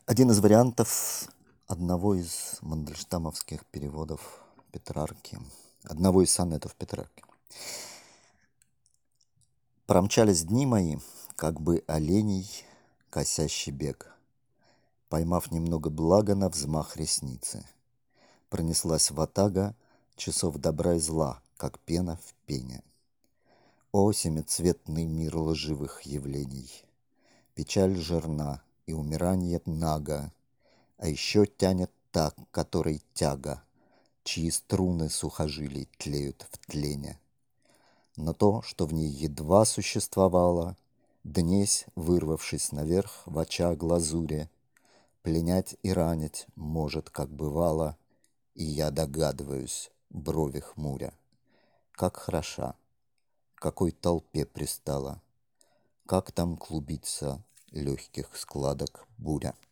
Один из вариантов одного из мандельштамовских переводов Петрарки, одного из сонетов Петрарки. Промчались дни мои, как бы оленей косящий бег, поймав немного блага на взмах ресницы. Пронеслась ватага часов добра и зла, как пена в пене. О, семицветный мир лживых явлений! Печаль жирна и умирание наго, а еще тянет та, которой тяга, чьи струны сухожилий тлеют в тлене. Но то, что в ней едва существовало, днесь, вырвавшись наверх в очаг лазуре, пленять и ранить может, как бывало, и я догадываюсь, брови хмуря. Как хороша, какой толпе пристала, как там клубится легких складок буря.